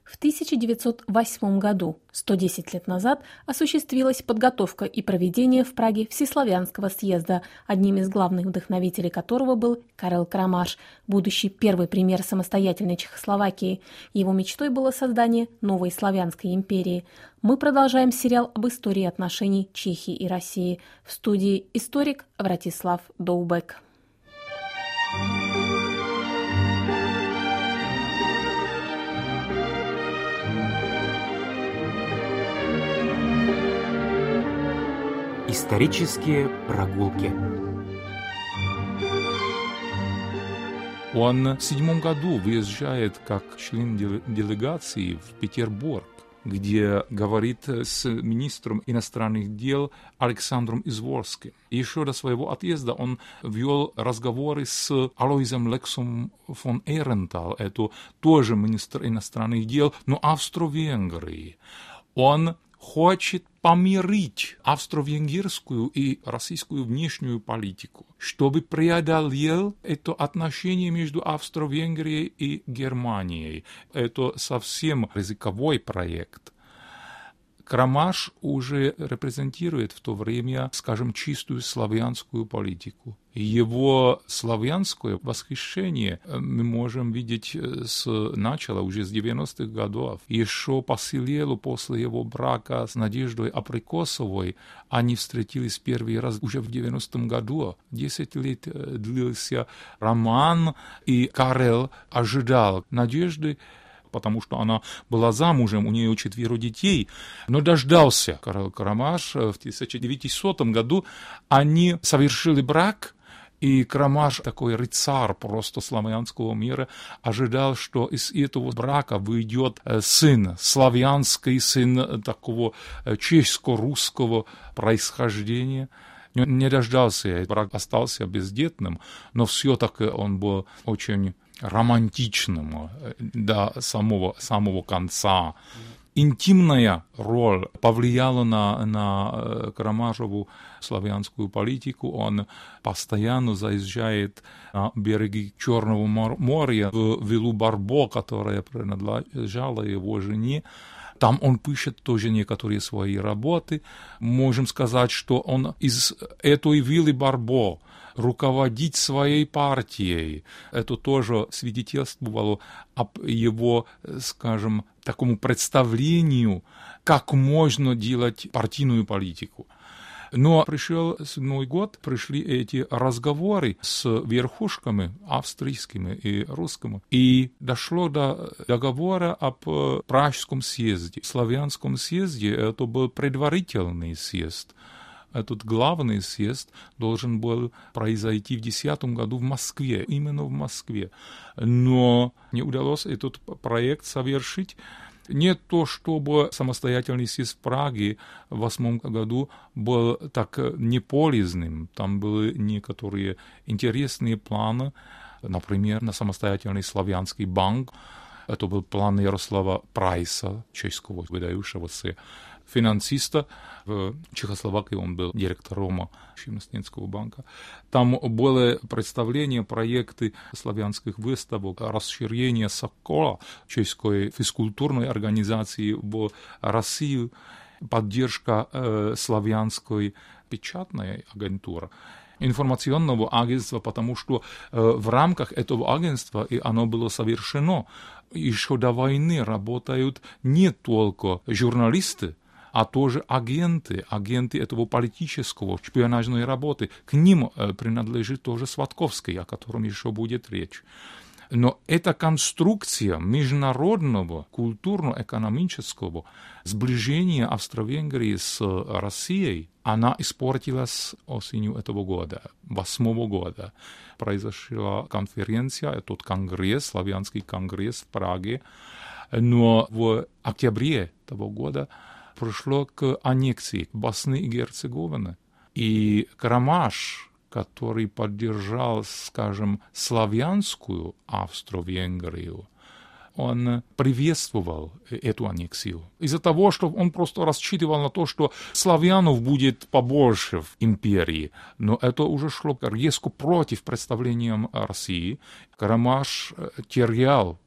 В 1908 году, 110 лет назад, осуществилась подготовка и проведение в Праге Всеславянского съезда, одним из главных вдохновителей которого был Карел Крамаш, будущий первый премьер самостоятельной Чехословакии. Его мечтой было создание новой славянской империи. Мы продолжаем сериал об истории отношений Чехии и России. В студии историк Вратислав Доубек. Исторические прогулки. Он в 1907 году выезжает как член делегации в Петербург, где говорит с министром иностранных дел Александром Изворским. Еще до своего отъезда он вел разговоры с Алойзом Лексом фон Эрентал, это тоже министр иностранных дел, но Австро-Венгрии. Он хочет помирить австро-венгерскую и российскую внешнюю политику, чтобы преодолел это отношение между Австро-Венгрией и Германией. Это совсем рисковой проект. Крамаш уже репрезентирует в то время, скажем, чистую славянскую политику. Его славянское восхищение мы можем видеть начала уже с 90-х годов. Еще посилело после его брака с Надеждой Априкосовой. Они встретились первый раз уже в 90-м году. 10 лет длился роман, и Карел ожидал Надежды, потому что она была замужем, у нее 4 детей, но дождался Карел Крамаш. В 1900 году они совершили брак, и Крамаш, такой рыцарь просто славянского мира, ожидал, что из этого брака выйдет сын, славянский сын такого чешско-русского происхождения. Не дождался, брак остался бездетным, но все-таки он был очень романтичным до самого конца. Интимная роль повлияла на Крамашеву славянскую политику. Он постоянно заезжает на береги Черного моря в виллу Барбо, которая принадлежала его жене. Там он пишет тоже некоторые свои работы. Можем сказать, что он из этой виллы Барбо руководить своей партией. Это тоже свидетельствовало об его, скажем, такому представлению, как можно делать партийную политику. Но пришел 1907 год, пришли эти разговоры с верхушками австрийскими и русскими, и дошло до договора об Пражском съезде. В Славянском съезде это был предварительный съезд. Этот главный съезд должен был произойти в 2010 году в Москве, именно в Москве. Но не удалось этот проект совершить. Не то, чтобы самостоятельный съезд в Праге в 2008 году был так неполезным. Там были некоторые интересные планы, например, на самостоятельный славянский банк. Это был план Ярослава Прайса, чешского выдающегося финансиста. В Чехословакии он был директором Шимнестинского банка. Там были представления, проекты славянских выставок, расширение Сокола, чешской физкультурной организации в России, поддержка славянской печатной агентуры, информационного агентства, потому что в рамках этого агентства, и оно было совершено, еще до войны работают не только журналисты, а тоже агенты этого политического, шпионажной работы. К ним принадлежит тоже Сватковский, о котором еще будет речь. Но эта конструкция международного культурно-экономического сближения Австро-Венгрии с Россией, она испортилась осенью этого года, 2008 года. Произошла конференция, этот конгресс, славянский конгресс в Праге, но в октябре того года пришло к аннексии Босны и Герцеговины. И Крамаш, который поддержал, скажем, славянскую Австро-Венгрию, он приветствовал эту аннексию. Из-за того, что он просто рассчитывал на то, что славянов будет побольше в империи. Но это уже шло резко против представлениям России. Крамаш терял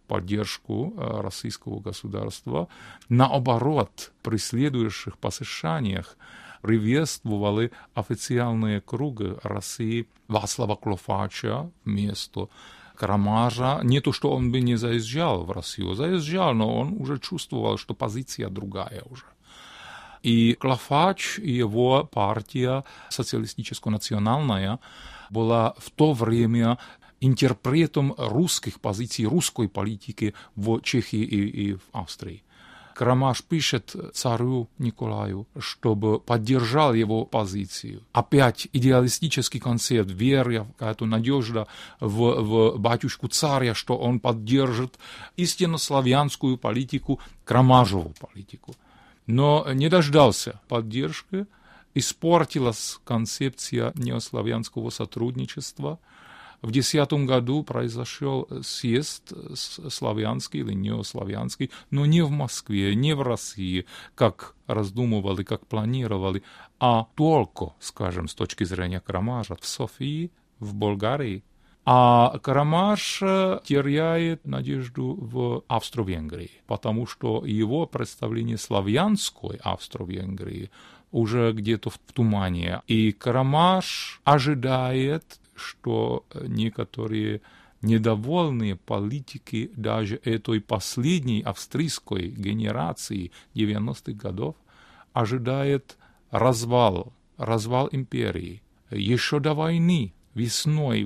поддержку российского государства. Наоборот, при следующих посещениях приветствовали официальные круги России Václava Klofáča вместо Крамажа. Не то, что он бы не заезжал в Россию, заезжал, но он уже чувствовал, что позиция другая уже. И Клофач и его партия социалистическо-национальная была в то время интерпретом русских позиций, русской политики в Чехии и в Австрии. Крамаш пишет царю Николаю, чтобы поддержал его позицию. Опять идеалистический концепт, вера, какая-то надежда в батюшку царя, что он поддержит истинно славянскую политику, Крамажеву политику. Но не дождался поддержки, испортилась концепция неославянского сотрудничества. В 2010 году произошел съезд славянский или неославянский, но не в Москве, не в России, как раздумывали, как планировали, а только, скажем, с точки зрения Крамажа, в Софии, в Болгарии. А Крамаш теряет надежду в Австро-Венгрии, потому что его представление славянской Австро-Венгрии уже где-то в тумане. И Крамаш ожидает, что некоторые недовольные политики даже этой последней австрийской генерации 90-х годов ожидает развал империи. Еще до войны, весной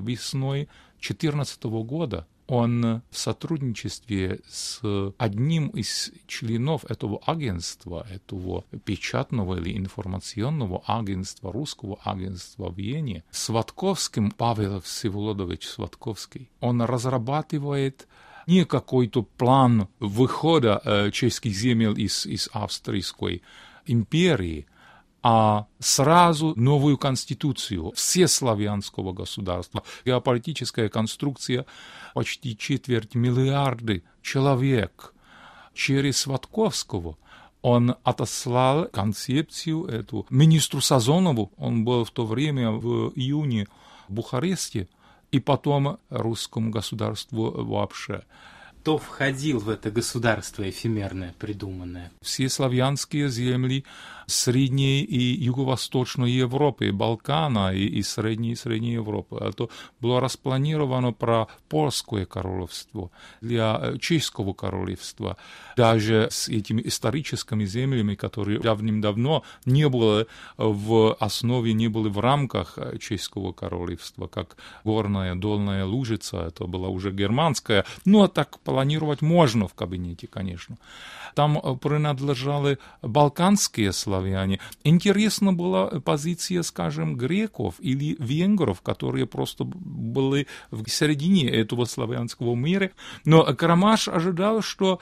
2014 года, он в сотрудничестве с одним из членов этого агентства, этого печатного или информационного агентства, русского агентства в Вене, Сватковским, Павел Всеволодович Сватковский, он разрабатывает не какой-то план выхода чешских земель из Австрийской империи, а сразу новую конституцию всеславянского государства. Геополитическая конструкция почти 250 миллиарда человек. Через Сватковского он отослал концепцию эту министру Сазонову, он был в то время в июне в Бухаресте, и потом русскому государству вообще. Кто входил в это государство эфемерное, придуманное? Все славянские земли Средней и Юго-Восточной Европы, Балкана и Средней Европы. Это было распланировано про польское королевство, для чешского королевства. Даже с этими историческими землями, которые давным-давно не были в основе, не были в рамках чешского королевства, как Горная, Долная Лужица, это была уже германская, но так планировать можно в кабинете, конечно. Там принадлежали балканские славяне. Интересна была позиция, скажем, греков или венгров, которые просто были в середине этого славянского мира. Но Крамаш ожидал, что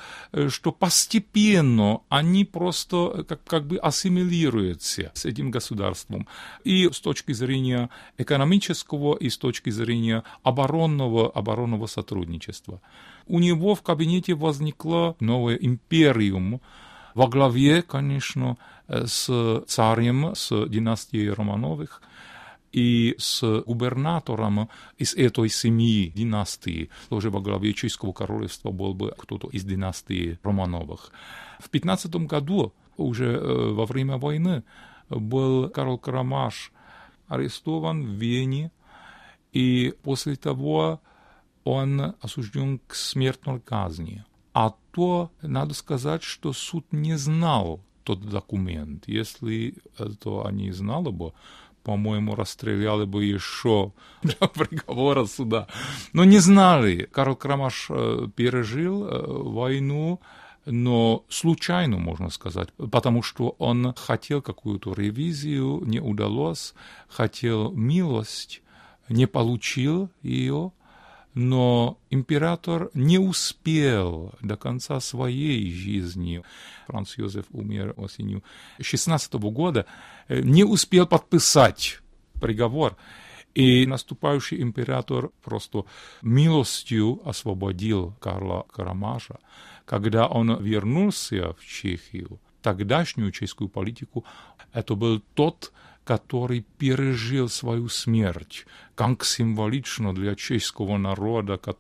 постепенно они просто как бы ассимилируются с этим государством. И с точки зрения экономического, и с точки зрения оборонного сотрудничества. У него в кабинете возникла новая империум, во главе, конечно, с царем, с династией Романовых и с губернатором из этой семьи династии. Тоже во главе чешского королевства был бы кто-то из династии Романовых. В 15 году, уже во время войны, был Карл Крамаш арестован в Вене, и после того он осужден к смертной казни. А то, надо сказать, что суд не знал тот документ. Если это они знали бы, по-моему, расстреляли бы еще для приговора суда. Но не знали. Карл Крамаш пережил войну, но случайно, можно сказать, потому что он хотел какую-то ревизию, не удалось, хотел милость, не получил ее. Но император не успел до конца своей жизни, Франц Йозеф умер осенью 16 года, не успел подписать приговор. И наступающий император просто милостью освободил Карла Крамаша. Когда он вернулся в Чехию, тогдашнюю чешскую политику, это был тот, который пережил свою смерть, как символично для чешского народа, который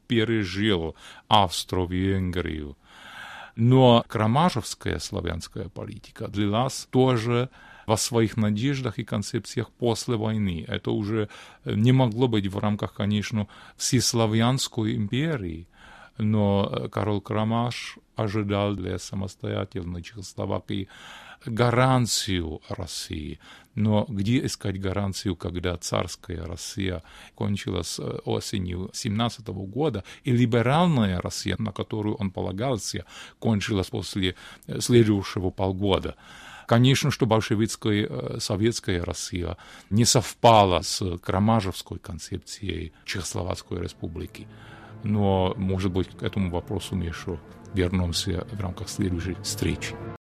пережил Австро-Венгрию. Но крамажевская славянская политика длилась тоже во своих надеждах и концепциях после войны. Это уже не могло быть в рамках, конечно, всеславянской империи, но Карол Крамаш ожидал для самостоятельной Чехословакии гарантию России. Но где искать гарантию, когда царская Россия кончилась осенью 1917 года, и либеральная Россия, на которую он полагался, кончилась после следующего полгода? Конечно, что большевистская советская Россия не совпала с крамажевской концепцией Чехословацкой республики. Но, может быть, к этому вопросу мы еще вернемся в рамках следующей встречи.